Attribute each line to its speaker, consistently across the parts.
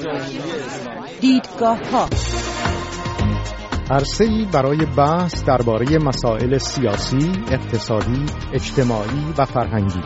Speaker 1: دیدگاه‌ها
Speaker 2: عرصه‌ای برای بحث درباره مسائل سیاسی، اقتصادی، اجتماعی و فرهنگی.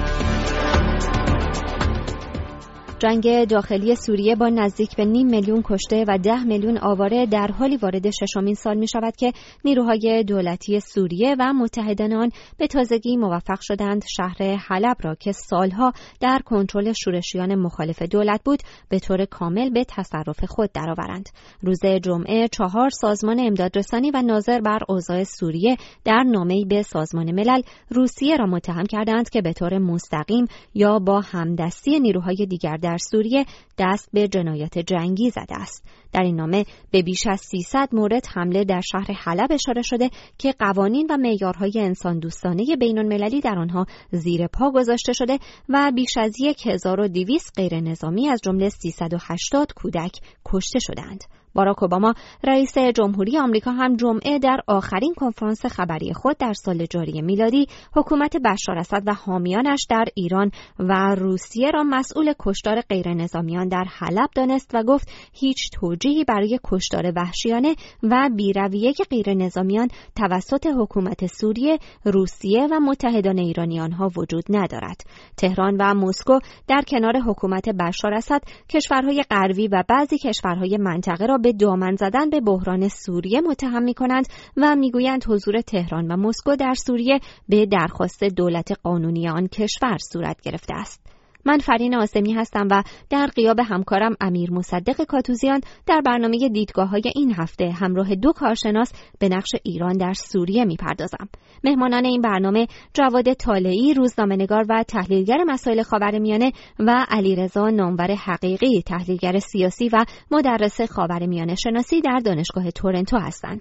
Speaker 3: جنگ داخلی سوریه با نزدیک به 5 میلیون کشته و 10 میلیون آواره در حالی وارد 6مین سال می شود که نیروهای دولتی سوریه و متحدان آن به تازگی موفق شدند شهر حلب را که سالها در کنترل شورشیان مخالف دولت بود به طور کامل به تصرف خود درآورند. روز جمعه 4 سازمان امدادرسانی و ناظر بر اوضاع سوریه در نامه‌ای به سازمان ملل روسیه را متهم کردند که به طور مستقیم یا با همدستی نیروهای دیگر در سوریه دست به جنایات جنگی زده است. در این نامه به بیش از 300 مورد حمله در شهر حلب اشاره شده که قوانین و معیارهای انسان دوستانه بین‌المللی در آنها زیر پا گذاشته شده و بیش از 1200 غیر نظامی از جمله 380 کودک کشته شدند. باراک اوباما رئیس جمهوری آمریکا هم جمعه در آخرین کنفرانس خبری خود در سال جاری میلادی حکومت بشار اسد و حامیانش در ایران و روسیه را مسئول کشتار غیرنظامیان در حلب دانست و گفت هیچ توجیهی برای کشتار وحشیانه و بی‌رویه غیرنظامیان توسط حکومت سوریه، روسیه و متحدان ایرانی آنها وجود ندارد. تهران و مسکو در کنار حکومت بشار اسد کشورهای غربی و بعضی کشورهای منطقه را به دامن زدن به بحران سوریه متهم می‌کنند و می‌گویند حضور تهران و مسکو در سوریه به درخواست دولت قانونی آن کشور صورت گرفته است. من فرین آسمی هستم و در غیاب همکارم امیر مصدق کاتوزیان در برنامه دیدگاه‌های این هفته همراه 2 کارشناس به نقش ایران در سوریه می‌پردازم. مهمانان این برنامه جواد طالعی، روزنامه‌نگار و تحلیلگر مسائل خاورمیانه و علیرضا نامور حقیقی، تحلیلگر سیاسی و مدرس خاورمیانه شناسی در دانشگاه تورنتو هستند.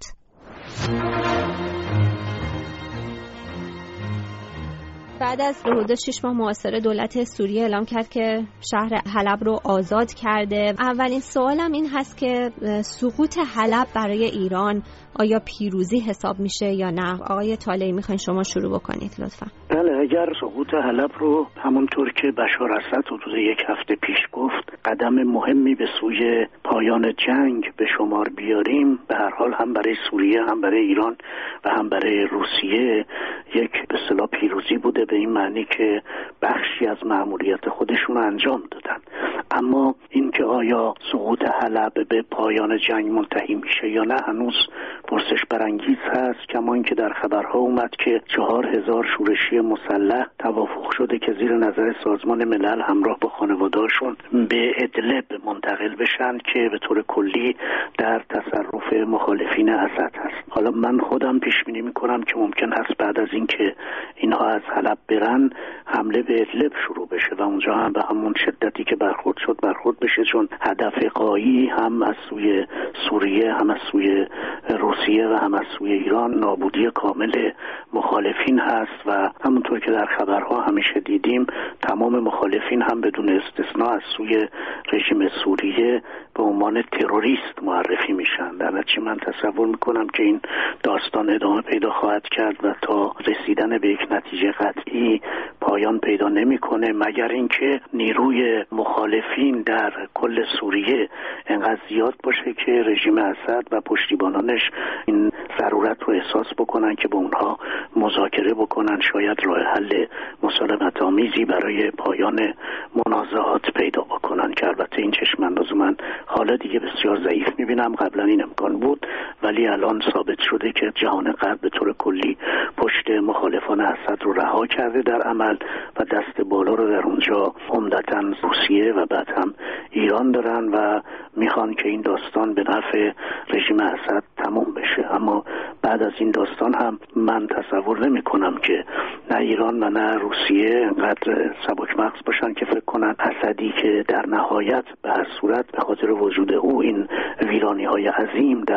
Speaker 3: بعد از حدود 6 ماه محاصره دولت سوریه اعلام کرد که شهر حلب رو آزاد کرده. اولین سوالم این هست که سقوط حلب برای ایران آیا پیروزی حساب میشه یا نه؟ آقای طالعی میخواین شما شروع بکنید لطفا.
Speaker 4: بله، اگر سقوط حلب رو همونطور که بشار اسد حدود 1 هفته پیش گفت قدم مهمی به سوی پایان جنگ به شمار بیاریم، به هر حال هم برای سوریه، هم برای ایران و هم برای روسیه یک به اصطلاح پیروزی بوده، به این معنی که بخشی از مأموریت خودشون انجام دادن. اما اینکه آیا سقوط حلب به پایان جنگ منتهی میشه یا نه هنوز پرسش برانگیز هست، کما اینکه در خبرها اومد که 4000 شورشی مسلح توافق شده که زیر نظر سازمان ملل همراه با خانواده‌هاشون به ادلب منتقل بشن که به طور کلی در تصرف مخالفین اسد هست. حالا من خودم پیش بینی میکنم که ممکن هست بعد از اینکه اینها از حلب برن حمله به ادلب شروع بشه و اونجا هم به همون شدتی که برخورد بشه، چون هدف غایی هم از سوی سوریه، هم از سوی روسیه و هم از سوی ایران نابودی کامل مخالفین هست و همونطور که در خبرها همیشه دیدیم تمام مخالفین هم بدون استثناء از سوی رژیم سوریه به عنوان تروریست معرفی میشن. در نتیجه من تصور میکنم که این داستان ادامه پیدا خواهد کرد و تا رسیدن به یک نتیجه قطعی پایان پیدا نمیکنه، مگر اینکه نیروی مخالفین در کل سوریه انقدر زیاد باشه که رژیم اسد و پشتیبانانش این ضرورت رو احساس بکنن که با اونها مذاکره بکنن، شاید راه حل مسالمت آمیزی برای پایان منازعات پیدا بکنن که البته این چشم انداز من حالا دیگه بسیار ضعیف میبینم. قبلا این امکان بود ولی الان ثابت شده که جهان غرب به طور کلی پشت مخالفان اسد رو رها کرده در عمل و دست بالا رو در اونجا عمدتاً روسیه و بعد هم ایران دارن و میخوان که این داستان به نفع رژیم اسد تموم بشه. اما بعد از این داستان هم من تصور نمی کنم که نه ایران و نه روسیه انقدر سبک مغز باشن که فکر کنن اسدی که در نهایت به هر صورت به خاطر وجود او این ویرانی های عظیم در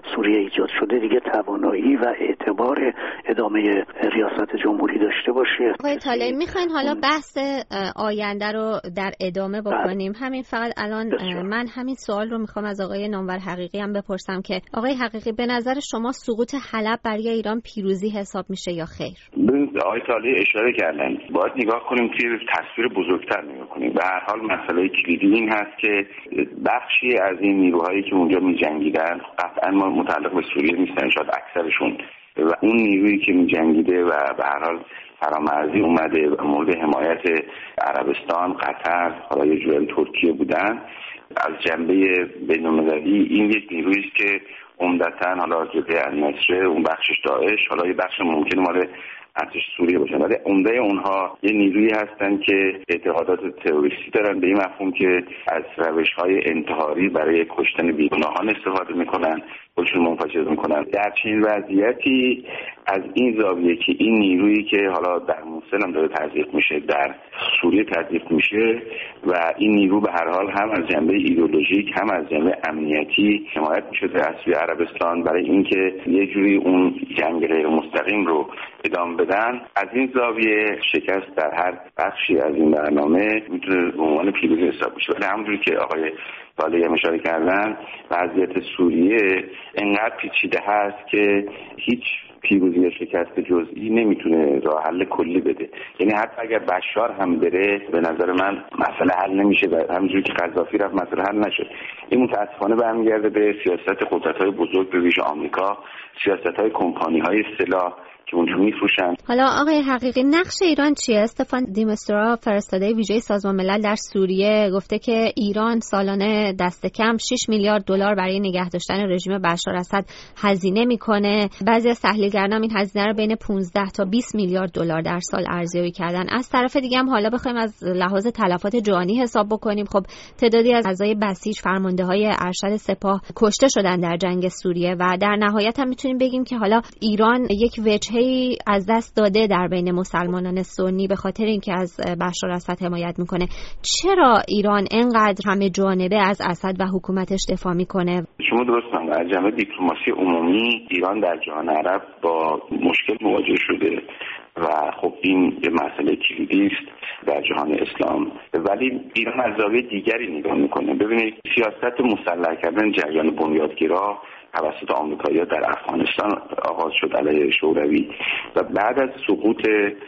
Speaker 4: سوریه ایجاد شده دیگه توانایی و اعتبار ادامه ریاست جمهوری داشته باشه.
Speaker 3: آقای طالعی میخواین حالا بحث آینده رو در ادامه بکنیم. همین فقط الان من همین سوال رو میخوام از آقای نامور حقیقی هم بپرسم که آقای حقیقی به نظر شما سقوط حلب برای ایران پیروزی حساب میشه یا خیر؟
Speaker 1: آقای طالعی اشاره کردن باید نگاه کنیم که تصویر بزرگتر نگاه کنیم. به هر حال مسئله کلیدی این هست که بخشی از این نیروهایی که اونجا می‌جنگیدن قطعاً متعلق به سوریه نیستن، شاید اکثرشون، و اون نیرویی که می‌جنگیده و به هر حال فرامرزی اومده و مورد حمایت عربستان، قطر، حالا یه جوری ترکیه بودن، از جنبه بین‌المللی این یک نیرویی است که عمدتاً حالا جبهه النصر، اون بخشش داعش، حالا یه بخش ممکنه مال ارتش سوریه باشن، ولی عمده اونها یه نیرویی هستن که اعتقادات تروریستی دارن، به این مفهوم که از روش‌های انتحاری برای کشتن بیگناهان استفاده میکنن، خودشون منفجر میکنن. در چنین وضعیتی از این زاویه که این نیرویی که حالا در موصل هم داره تزریق میشه، در سوریه تزریق میشه و این نیرو به هر حال هم از جنبه ایدئولوژیک هم از جنبه امنیتی حمایت میشه از سوی عربستان برای اینکه یه جوری اون جنگ غیر مستقیم رو ادامه بدن، از این زاویه شکست در هر بخشی از این برنامه میتونه به عنوان پیروزی حساب بشه. ولی همونجوری که آقای طالعی اشاره کردن وضعیت سوریه انقدر پیچیده هست که هیچ پیروزی یا شکست جزئی نمیتونه راه حل کلی بده. یعنی حتی اگر بشار هم بره به نظر من مسئله حل نمیشه و همونجوری که قذافی رفت مسئله حل نشد. این متاسفانه برمیگرده به سیاست قدرت‌های بزرگ به ویژه آمریکا، سیاست‌های کمپانی‌های سلاح که اونجا میفروشن.
Speaker 3: حالا آقای حقیقی نقش ایران چیه؟ استفان دیمسترا فرستاده ویژه سازمان ملل در سوریه گفته که ایران سالانه دست کم 6 میلیارد دلار برای نگه داشتن رژیم بشار اسد هزینه میکنه. بعضی از تحلیلگران این هزینه رو بین 15 تا 20 میلیارد دلار در سال ارزیابی کردن. از طرف دیگه هم حالا بخوایم از لحاظ تلفات جانی حساب بکنیم، خب تعدادی از اعضای بسیج، فرمانده‌های ارشد سپاه کشته شدن در جنگ سوریه و در نهایت هم میتونیم بگیم که حالا ایران یک وجهه از دست داده در بین مسلمانان سنی به خاطر اینکه از بشار اسد حمایت میکنه. چرا ایران اینقدر همه جانبه از اسد و حکومتش دفاع میکنه؟
Speaker 1: شما درست میگید. از جنبه دیپلماسی عمومی ایران در جهان عرب با مشکل مواجه شده و خب این یه مسئله کلیدی است در جهان اسلام، ولی ایران از زاویه دیگری نگاه میکنه. ببینید سیاست مسلح کردن جریان بنیادگرا توسط آمریکایی‌ها در افغانستان آغاز شد علیه شوروی و بعد از سقوط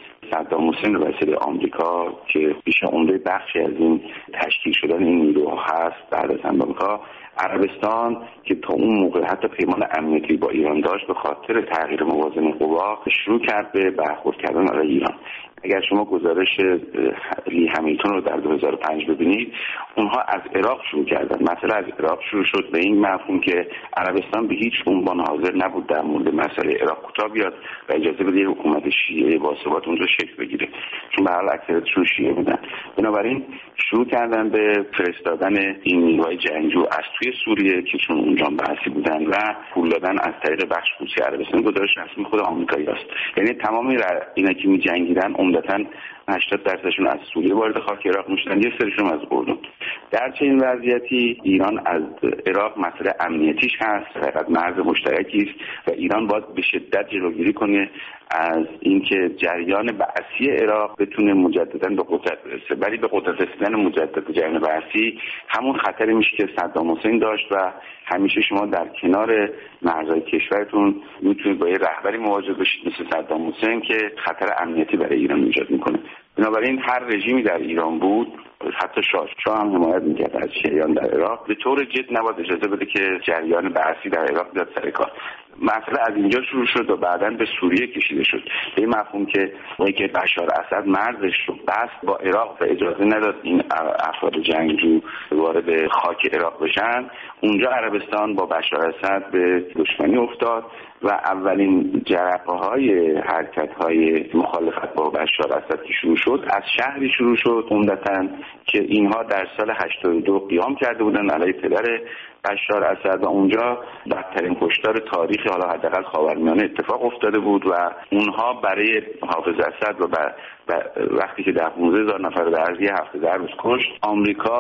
Speaker 1: صدام حسین به وسیله آمریکا که بیش عمده بخشی از این تشکیل شدن این نیروها هست بعد از آمریکا، عربستان که تا اون موقع حتی پیمان امنیتی با ایران داشت به خاطر تغییر موازنه قوا شروع کرد به برخورد کردن علیه ایران. اگر شما گزارش لی همیلتون رو در 2005 ببینید، اونها از عراق شروع کردن. مثلا از عراق شروع شد به این مفهوم که عربستان به هیچ عنوان حاضر نبود در مورد مسئله عراق کوتاه بیاد و اجازه بده حکومت شیعه باثبات اونجا شکل بگیره، چون به هر حال اکثریتشون شیعه بودن. بنابراین شروع کردن به فرستادن این نیروهای جنگجو از توی سوریه که چون اونجا بحثی بودن و پول دادن از طریق بخش خصوصی عربستان. گزارش رسمی خود آمریکایی است. یعنی تمام اینا که می‌جنگیدن عمدتاً 80% از سوریه وارد خاک عراق میشدن، یه سریشون از اردن. در چنین وضعیتی ایران از عراق مسئله امنیتیش هست، فقط مرز مشترکی است و ایران باید به شدت جلوگیری کنه از اینکه جریان بعثی عراق بتونه مجددا به قدرت برسه. ولی به قدرت رسیدن مجدد جریان بعثی همون خطری میشه که صدام حسین داشت و همیشه شما در کنار مرزهای کشورتون میتونید با یه رهبری مواجه بشید مثل صدام حسین که خطر امنیتی برای ایران ایجاد میکنه. بنابراین هر رژیمی در ایران بود، حتی شاه هم حمایت میکرد از شیعیان در عراق، به طور جد نباید اجازه بده که جریان بعثی در عراق بیاد سر کار. مسئله از اینجا شروع شد و بعداً به سوریه کشیده شد به این مفهوم که وقتی که بشار اسد مرزش رو بست با عراق و اجازه نداد این افراد جنگجو وارد خاک عراق بشن، اونجا عربستان با بشار اسد به دشمنی افتاد و اولین جرقه‌های حرکت‌های مخالفت با بشار اسد که شروع شد از شهری شروع شد عمدتاً که اینها در سال 82 قیام کرده بودن علیه پدر بشار اسد و اونجا بدترین کشتار تاریخی حالا حداقل خاورمیانه اتفاق افتاده بود و اونها برای حافظ اسد و وقتی که 15,000 نفر در عرض 7 روز کشت، آمریکا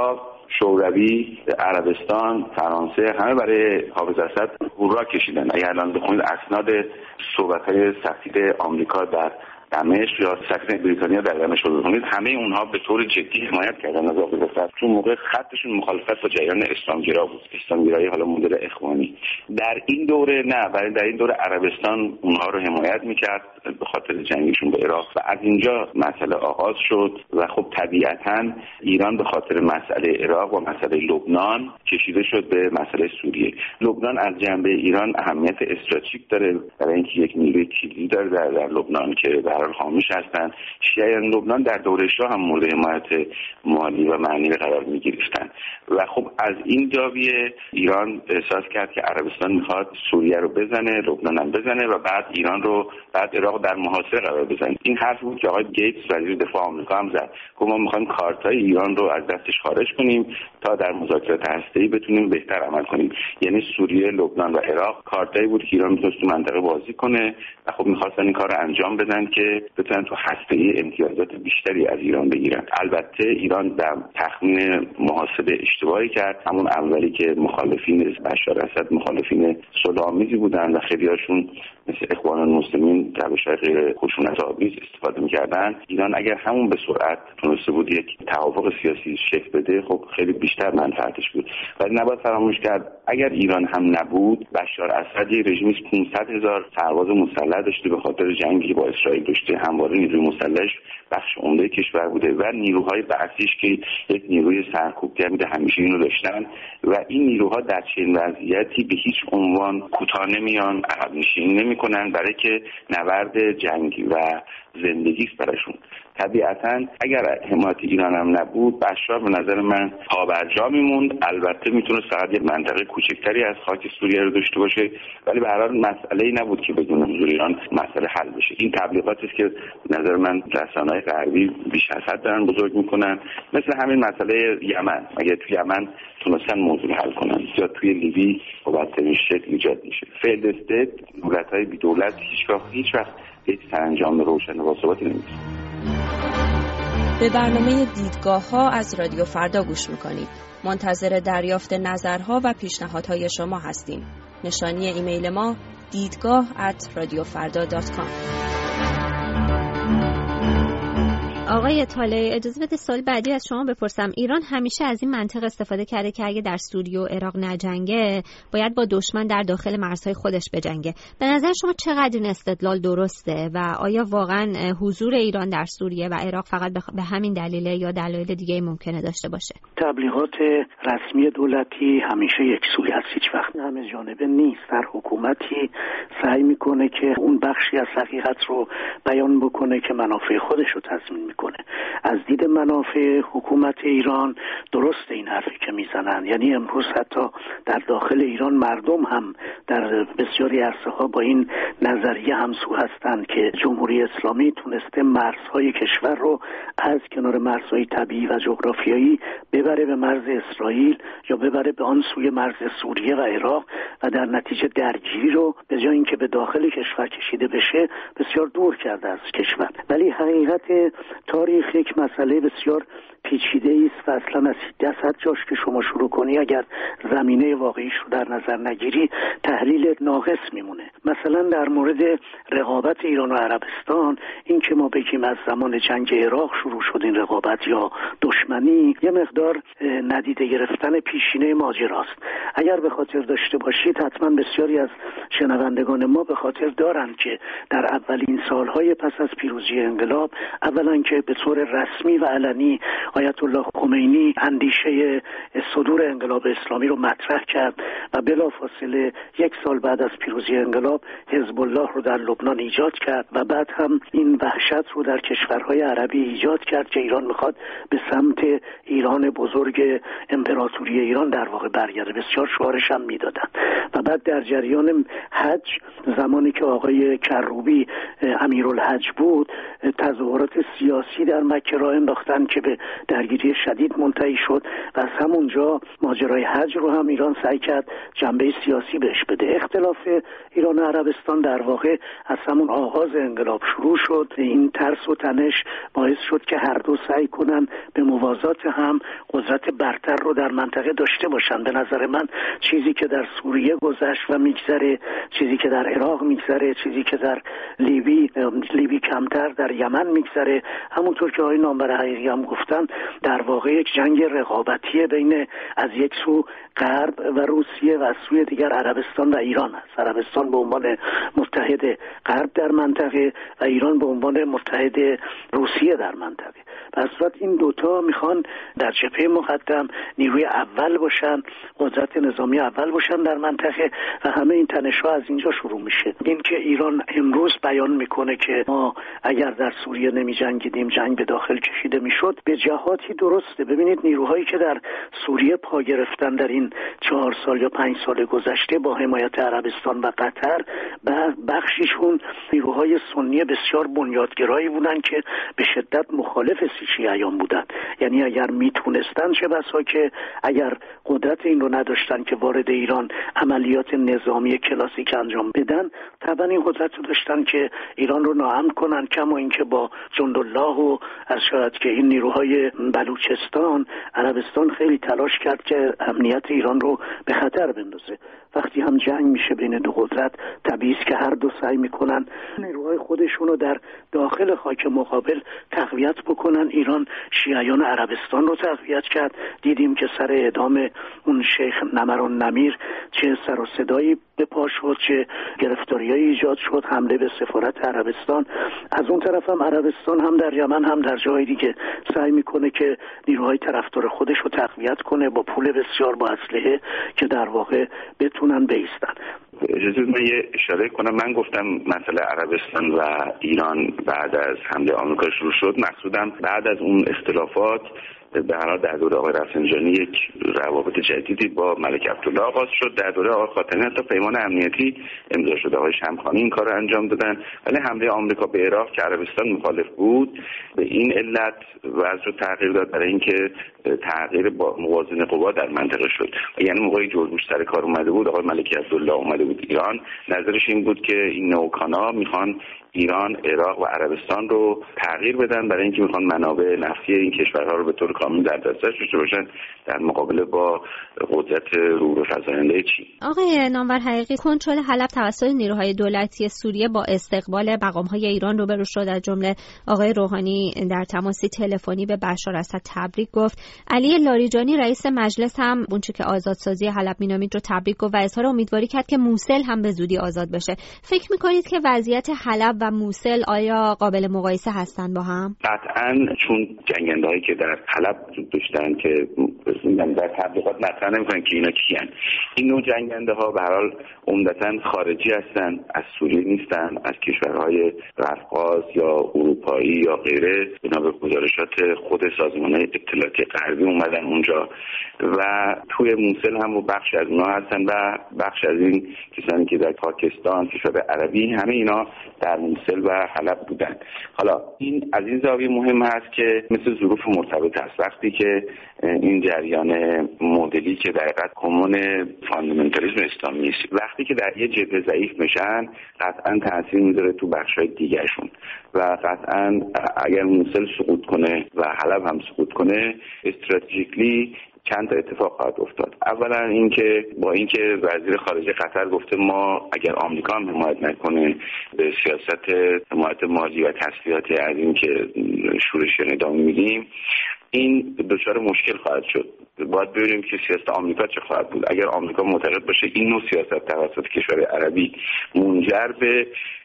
Speaker 1: شوروی، عربستان، فرانسه همه برای حافظ اسد هورا کشیدن. اگر الان بخونید اسناد صحبت‌های سفیر آمریکا در دمشق یا سفیر بریتانیا در دمشق رو بخونید، همه اونها به طور جدی حمایت کردن از حافظ اسد، چون موقع خطشون مخالفت با جریان اسلامگرا بود، اسلامگرایی حالا مدل اخوانی. در این دوره نه، ولی در این دوره عربستان اونها رو حمایت میکرد به خاطر جنگشون با عراق و از اینجا مسئله آغاز شد و خب طبیعتاً ایران به خاطر مسئله عراق و مسئله لبنان کشیده شد به مسئله سوریه. لبنان از جنبه ایران اهمیت استراتژیک داره برای اینکه یک نیروی کلیدی داره در لبنان که به هر حال خاموش هستند. شیعیان لبنان در دوره شاه هم مورد حمایت مالی و معنوی قرار می‌گرفتند و خب از این زاویه ایران احساس کرد که عربستان میخواد سوریه رو بزنه، لبنان هم بزنه و بعد ایران رو بعد عراق در محاصره قرار بزنه. این حرف بود که آقای گیتس وزیر دفاع آمریکا هم زد، گفت ما می‌خوایم کارتای ایران رو از دستش خارج کنیم تا در مذاکرات هسته‌ای بتونیم بهتر عمل کنیم. یعنی سوریه، لبنان و عراق کارتایی بود که ایران می‌تونست تو منطقه بازی کنه و خب می‌خواستن این کار رو انجام بدن که بتونن تو هسته‌ای امتیازات بیشتری از ایران بگیرن. البته ایران در تخمین محاسبه اشتباهی کرد. همون اولی که مخالفین بشار اسد مخالفین صلح‌آمیزی بودن و خیلی‌هاشون مثل اخوان المسلمین روش‌های غیر خشونت‌آمیز استفاده می‌کردن. ایران اگر همون به سرعت تونسته بود یک توافق سیاسی شکل بده، خب خیلی بیشتر منفعتش بود. ولی نباید فراموش کرد اگر ایران هم نبود، بشار اسد یک رژیم 500,000 سرباز مسلح داشته به خاطر جنگی با اسرائیل داشته، همواره نیروی مسلحش بخش عمده کشور بوده و نیروهای بعثیش که یک نیروی سرکوبگر بوده همیشه اینو داشتن و این نیروها در چنین وضعیتی به هیچ عنوان کوتاه نمیان، عقب نشینی نمی‌کنن، برای که نبرد جنگی و زندگی است براشون. طبیعتاً اگر حمایت ایران هم نبود، بشار به نظر من پابرجا میموند. البته میتونه فقط یک منطقه کوچکتری از خاک سوریه رو داشته باشه، ولی به هر حال مسئله‌ای نبود که بدون حضور ایران مسئله حل بشه. این تبلیغاتی است که نظر من رسانه‌های غربی بیش از حد دارن بزرگ میکنن، مثل همین مسئله یمن. اگه تو یمن تونستن موضوع حل کنن یا توی لیبی با بدترین شکل ایجاد میشه. فیلد استیت، دولت‌های بی دولت هیچ وقت یک سرانجام روشن و باثباتی نمی‌رسه.
Speaker 3: به برنامه دیدگاه‌ها از رادیو فردا گوش می‌کنید. منتظر دریافت نظرها و پیشنهادهای شما هستیم. نشانی ایمیل ما دیدگاه@radiofarda.com. آقای طالعی، اجازه بده سوال بعدی از شما بپرسم. ایران همیشه از این منطق استفاده کرده که اگه در سوریه و عراق نجنگه، باید با دشمن در داخل مرزهای خودش بجنگه. به نظر شما چقدر این استدلال درسته و آیا واقعا حضور ایران در سوریه و عراق فقط به همین دلیله یا دلایل دیگه ممکنه داشته باشه؟
Speaker 4: تبلیغات رسمی دولتی همیشه یکسوی است، هیچ وقت همه جانبه نیست. هر حکومتی سعی میکنه که اون بخشی از حقیقت رو بیان بکنه که منافع خودش رو تضمین میکنه. از دید منافع حکومت ایران درست این حرفی که میزنن، یعنی امروز حتی در داخل ایران مردم هم در بسیاری عرصه ها با این نظریه همسو هستند که جمهوری اسلامی تونسته مرزهای کشور رو از کنار مرزهای طبیعی و جغرافیایی ببره به مرز اسرائیل یا ببره به آن سوی مرز سوریه و عراق و در نتیجه درگیری رو به جای اینکه به داخل کشور کشیده بشه بسیار دور کرده از کشور. ولی حقیقت تاریخ یک مسئله بسیار پیچیده است و اصلا از 10 جاش که شما شروع کنی اگر زمینه واقعیش رو در نظر نگیری تحلیل ناقص میمونه. مثلا در مورد رقابت ایران و عربستان، این که ما بگیم از زمان جنگ عراق شروع شد این رقابت یا دشمنی، یه مقدار ندیده گرفتن پیشینه ماجراست. اگر به خاطر داشته باشید، حتما بسیاری از شنوندگان ما به خاطر دارند که در اولین سالهای پس از پیروزی انقلاب، اولا که به طور رسمی و علنی آیت الله خمینی اندیشه صدور انقلاب اسلامی رو مطرح کرد و بلافاصله 1 سال بعد از پیروزی انقلاب حزب الله رو در لبنان ایجاد کرد و بعد هم این وحشت رو در کشورهای عربی ایجاد کرد که ایران میخواد به سمت ایران بزرگ امپراتوری ایران در واقع برگرده. بسیار شعارش هم میدادن. و بعد در جریان حج، زمانی که آقای کروبی امیرالحج بود، تظاهرات سیاسی در مکه را انداختن که به درگیری شدید منتهی شد و از همونجا ماجرای حج رو هم ایران سعی کرد جنبه سیاسی بهش بده. اختلاف ایران و عربستان در واقع از همون آغاز انقلاب شروع شد. این ترس و تنش باعث شد که هر دو سعی کنن به موازات هم قدرت برتر رو در منطقه داشته باشن. به نظر من چیزی که در سوریه گذشت و میگذره، چیزی که در عراق میگذره، چیزی که در لیبی کمتر در یمن میگذره، همونطور که آقای نامور حقیقی هم گفتن در واقع یک جنگ رقابتی بین از یک سو غرب و روسیه و از سوی دیگر عربستان و ایران است. عربستان به عنوان متحد غرب در منطقه و ایران به عنوان متحد روسیه در منطقه. به صورت این دوتا میخوان در جبهه مقدم نیروی اول باشن، قدرت نظامی اول باشن در منطقه و همه این تنش‌ها از اینجا شروع میشه. این که ایران امروز بیان میکنه که ما اگر در سوریه نمی جنگیدیم جنگ به داخل کشیده میشد، به جهاتی درسته. ببینید نیروهایی که در سوریه پا گرفتن در این 4 سال یا 5 سال گذشته با حمایت عربستان و قطر، بخشیشون نیروهای سنی بسیار بنیادگرایی بودن که به شدت مخالف شیعیان بودن. یعنی اگر میتونستن، چه بسا که اگر قدرت این رو نداشتن که وارد ایران عملیات نظامی کلاسیک انجام بدن، طبعا این قدرت رو داشتن که ایران رو ناامن کنن. کما اینکه با جندالله و از شاید که این نیروهای بلوچستان عربستان خیلی تلاش کرد که امنیت ایران رو به خطر بندازه. وقتی هم جنگ میشه بین دو قدرت، طبیعی است که هر دو سعی میکنن نیروهای خودشون رو در داخل خاک مقابل تقویت بکنن. ایران شیعیان عربستان رو تقویت کرد. دیدیم که سر اعدام اون شیخ نمران نمیر چه سر و صدایی به پا شد، چه گرفتاریایی ایجاد شد، حمله به سفارت عربستان. از اون طرف هم عربستان هم در یمن هم در جای دیگه سعی میکنه که نیروهای طرفدار خودش رو تقویت کنه با پول بسیار، با اسلحه، که در واقع بتونن بایستن.
Speaker 1: اجازه من یه اشاره کنم. من گفتم مسئله عربستان و ایران بعد از حمله آمریکا شروع شد. مقصودم بعد از اون اختلافات به هر حال در دوره آقای رفسنجانی یک روابط جدیدی با ملک عبدالله آغاز شد. در دوره آقای خاتمی حتی پیمان امنیتی امضا شد. آقای شمخانی این کار رو انجام دادن. ولی حمله آمریکا به عراق که عربستان مخالف بود به این علت وضع رو تغییر داد، برای اینکه تغییر با موازنه قوا در منطقه شد. یعنی موقعی جورج بوش سر کار اومده بود، آقای ملک عبدالله اومده بود ایران، نظرش این بود که این نوکانا میخوان ایران، عراق و عربستان رو تغییر بدن برای اینکه میخوان منابع نفتی این کشورها رو به طور کامل در دسترس داشته باشن در مقابله با قدرت رو فزاینده چین.
Speaker 3: آقای نامور حقیقی، کنترل حلب توسط نیروهای دولتی سوریه با استقبال مقام‌های ایران روبرو شد. از جمله آقای روحانی در تماسی تلفنی به بشار اسد تبریک گفت. علی لاریجانی رئیس مجلس هم اونچه که آزادسازی حلب مینامید رو تبریک گفت و اظهار امیدواری کرد که موصل هم به زودی آزاد بشه. فکر می‌کنید که وضعیت حلب و موصل آیا قابل مقایسه هستن با هم؟
Speaker 1: قطعاً، چون جنگنده‌هایی که در حلب وجود داشتن که در تبلیغات مطرح نمی‌کنن که اینا کیان. این نوع جنگنده‌ها به هر حال عمدتاً خارجی هستن، از سوریه نیستن، از کشورهای قفقاز یا اروپایی یا غیره. بنا به گزارشات خود سازمان‌های اطلاعاتی غربی اومدن اونجا و توی موصل هم و بخش از اونها هستن و بخش از این کسانی که در پاکستان، کشور عربی، همه اینا در موصل و حلب بودن. حالا این از این زاویه مهم هست که مثل ظروف مرتبط است. وقتی که این جریان مدلی که در حقیقت کمون فاندامنتالیسم اسلامی است، وقتی که در یه جبهه ضعیف میشن، قطعا تاثیر میذاره تو بخش‌های دیگرشون و قطعا اگر موصل سقوط کنه و حلب هم سقوط کنه، استراتژیکلی چند تا اتفاق خواهد افتاد. اولا اینکه با اینکه وزیر خارجه قطر گفته ما اگر آمریکا هم حمایت نکنه به سیاست حمایت مالی و تسلیحاتی از این که شورشیان ادامه میدیم، این دچار مشکل خواهد شد. باید ببینیم که سیاست آمریکا چه خواهد بود. اگر آمریکا معتقد باشه این نوع سیاست توسط کشور عربی منجر به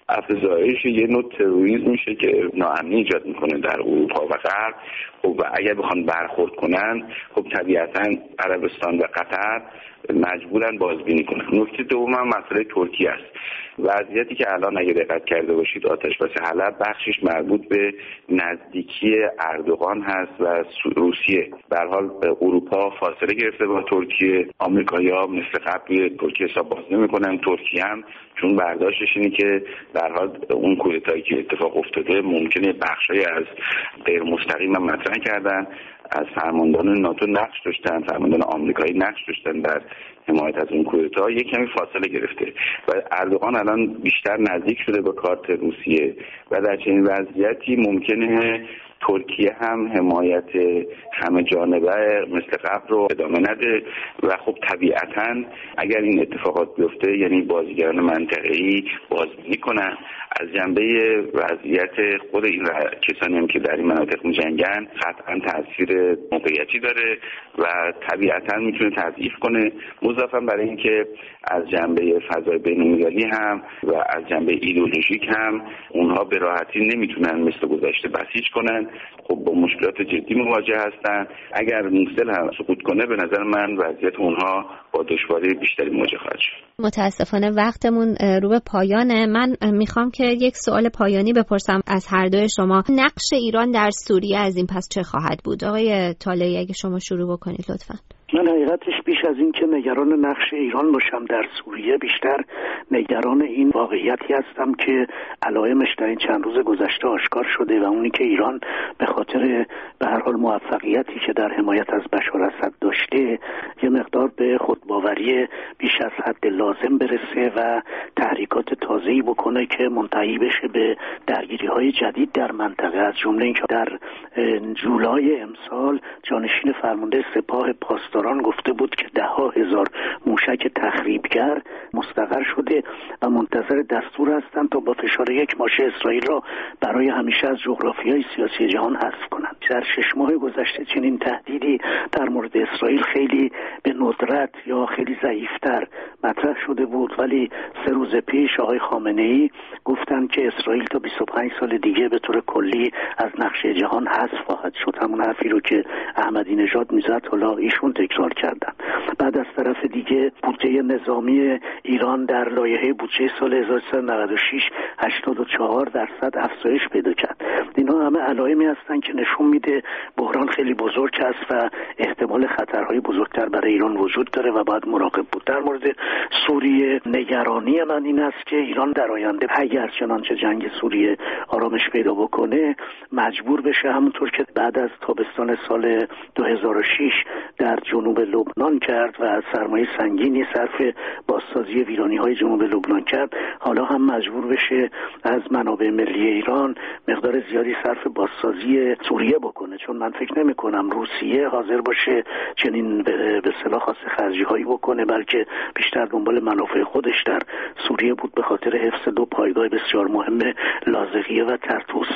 Speaker 1: افزایش یه نوع تروریسم میشه که ناامنی ایجاد میکنه در اروپا و غرب، خب اگر بخوان برخورد کنن، خب طبیعتا عربستان و قطر مجبورن بازبینی کنن. نکته دوم هم مسئله ترکیه است. وضعیتی که الان اگه دقت کرده باشید آتش‌بس حلب بخشش مربوط به نزدیکی اردوغان هست و روسیه. به هر حال اروپا فاصله گرفته با ترکیه، آمریکایی‌ها مثل قبل ترکیه حساب باز نمی‌کنن، ترکیه هم چون برداشتش اینه که در حال اون کودتایی که اتفاق افتاده ممکنه بخشی از غیر مستقیم هم مطرح کردن از فرماندهان ناتو نقش داشتن، فرماندهان آمریکایی نقش داشتن در حمایت از اون کودتا، یک کمی فاصله گرفته و اردوغان الان بیشتر نزدیک شده به کارت روسیه و در چنین وضعیتی ممکنه ترکیه هم حمایت همه جانبه مثل قبل رو ادامه نده و خب طبیعتاً اگر این اتفاقات بیفته یعنی بازیگران منطقه‌ای بازبینی کنن از جنبه وضعیت خود این کسانی هم که در این مناطق می‌جنگن قطعاً تاثیر موقعیتی داره و طبیعتاً میتونه تضعیف کنه، مضافاً برای اینکه از جنبه فضای بین‌المللی هم و از جنبه ایدئولوژیک هم اونها به راحتی نمیتونن مثل گذشته بسیج کنن، خب با مشکلات جدی مواجه هستن. اگر موصل هم سقوط کنه به نظر من وضعیت اونها با دشواری بیشتری مواجه خواهد شد.
Speaker 3: متاسفانه وقتمون رو به پایانه. من میخوام که یک سوال پایانی بپرسم از هر دوی شما. نقش ایران در سوریه از این پس چه خواهد بود؟ آقای طالعی اگه شما شروع بکنید لطفاً.
Speaker 4: من حقیقتش بیش از این که نگران نقش ایران باشم در سوریه، بیشتر نگران این واقعیتی هستم که علائمش در این چند روز گذشته آشکار شده و اونی که ایران به خاطر به هر حال موفقیتی که در حمایت از بشار اسد داشته یه مقدار به خودباوری بیش از حد لازم برسه و تحریکات تازه‌ای بکنه که منتهی بشه به درگیری‌های جدید در منطقه. از جمله اینکه در جولای امسال جانشین فرمانده سپاه پاسداران گفته بود که 10,000 موشک تخریبگر مستقر شده و منتظر دستور هستند تا با فشار یک ماشه اسرائیل را برای همیشه از جغرافیای سیاسی جهان حذف کنند. در 6 ماه گذشته چنین تهدیدی در مورد اسرائیل خیلی به ندرت یا خیلی ضعیفتر مطرح شده بود، ولی 3 روز پیش آقای خامنه‌ای گفتند که اسرائیل تا 25 سال دیگه به طور کلی از نقشه جهان حذف خواهد شد. همون حرفی رو که احمدی نژاد میزد حالا ایشون تکرار کردن. بعد از طرف دیگه بودجه نظامی ایران در لایحه بودجه سال 1396 84% افزایش پیدا کرد. اینا همه علائمی هستن که نشون میده بحران خیلی بزرگ است و احتمال خطرهای بزرگتر برای ایران وجود داره و باید مراقب بود. در مورد سوریه نگرانی من این است که ایران در آینده اگر چنانچه جنگ سوریه آرامش پیدا بکنه مجبور بشه همونطور که بعد از تابستان سال 2006 در جنوب لبنان کرد و سرمایه سنگینی صرف بازسازی ویرانی‌های جنوب لبنان کرد، حالا هم مجبور بشه از منابع ملی ایران مقدار زیادی صرف بازسازی سوریه بکنه، چون من فکر نمی‌کنم روسیه حاضر باشه چنین به اصطلاح خاص خرجی‌هایی بکنه، بلکه بیشتر دنبال منافع خودش در سوریه بود به خاطر حفظ 2 پایگاه بسیار مهم لاذقیه و طرطوس.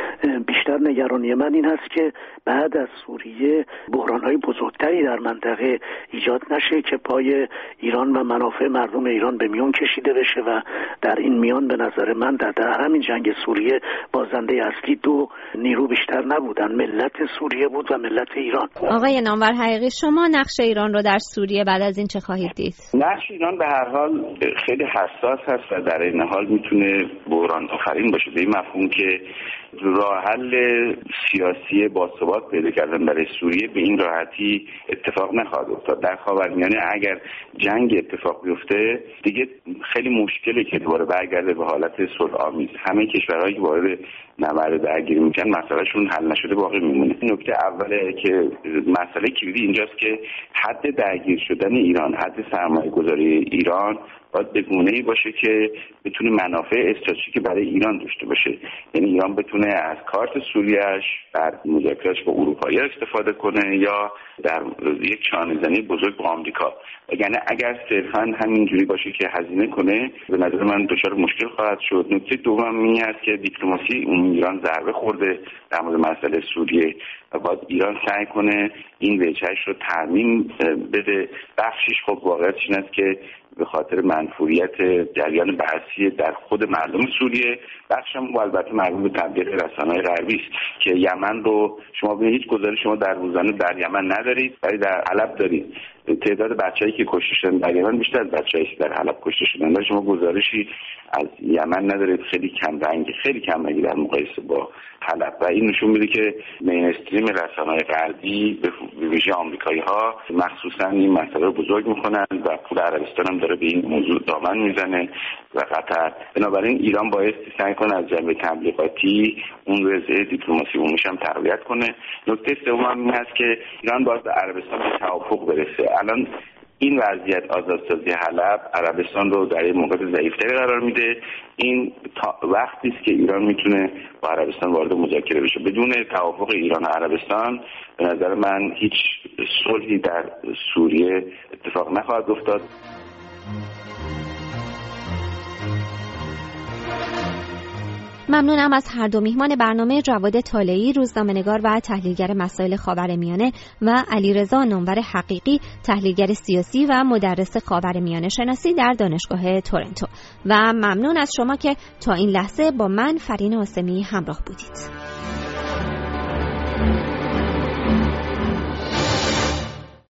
Speaker 4: بیشتر نگرانی من این هست که بعد از سوریه بحران‌های بزرگتری در منطقه ایجاد نشه که پای ایران و منافع مردم ایران به میان کشیده بشه و در این میان به نظر من در همین جنگ سوریه بازنده اصلی 2 نیرو بیشتر نبودن، ملت سوریه بود و ملت ایران.
Speaker 3: آقای نامور حقیقی، شما نقش ایران رو در سوریه بعد از این چه خواهید دید؟
Speaker 1: نقش ایران به هر حال خیلی حساس هست و در این حال میتونه بحران آفرین باشه، به این مفهوم که راه حل سیاسی باثبات پیدا کردن برای سوریه به این راحتی اتفاق نخواهد افتاد. در خاورمیانه اگر جنگ اتفاق بیفته دیگه خیلی مشکله که دوباره برگرده به حالت صلح‌آمیز. همه کشورهایی که وارد نبرد درگیری میشن مسئلهشون حل نشده باقی میمونه. نکته اوله که مسئله کلیدی اینجاست که حد درگیر شدن ایران، حد سرمایه‌گذاری ایران باید به گونه‌ای باشه که بتونه منافع استراتژیک برای ایران داشته باشه. یعنی ایران بتونه از کارت سوریه‌اش در مذاکراتش با اروپایی‌ها استفاده کنه یا در یک چانه‌زنی بزرگ با آمریکا. یعنی اگر صرفاً همینجوری باشه که هزینه کنه به نظر من دچار مشکل خواهد شد. نکته دوم این است که دیپلماسی ایران ضربه خورده در مورد مسئله سوریه و باید ایران سعی کنه این وجهش رو ترمیم بده. بخشش خب واقعیتش این است که به خاطر منفوریت جریان بعثی در خود مردم سوریه، بخشم البته مربوط به تبلیغ رسانه‌های غربی است که یمن رو شما ببینید هیچ گزارش شما در روزانه در یمن ندارید ولی در حلب دارید. تعداد بچه‌ای که کشته شدن در یمن بیشتر از بچه‌ای که در حلب کشته شدن، ولی شما گزارشی از یمن ندارید، خیلی کم رنگی در مقایسه با حلب و این نشون میده که مینستریم رسانه‌های غربی به ویژه آمریکایی‌ها مخصوصا این مسئله رو بزرگ می‌کنن و پول عربستان هم داره به این موضوع دامن میزنه و و قطر. بنابراین ایران باید سعی کنه از جنبه تبلیغاتی اون رزه دیپلماسی عمومیش هم تقویت کنه. نکته سوم این است که ایران باید به عربستان به توافق برسه. الان این وضعیت آزادسازی حلب عربستان رو در یک موقعیت ضعیف‌تری قرار میده. این وقتی است که ایران میتونه با عربستان وارد مذاکره بشه. بدون توافق ایران و عربستان به نظر من هیچ صلحی در سوریه اتفاق نخواهد افتاد.
Speaker 3: ممنونم از هر دو میهمان برنامه، جواد طالعی روزنامه‌نگار و تحلیلگر مسائل خاورمیانه و علیرضا نامور حقیقی تحلیلگر سیاسی و مدرس خاورمیانه شناسی در دانشگاه تورنتو. و ممنون از شما که تا این لحظه با من فرین آسمی همراه بودید.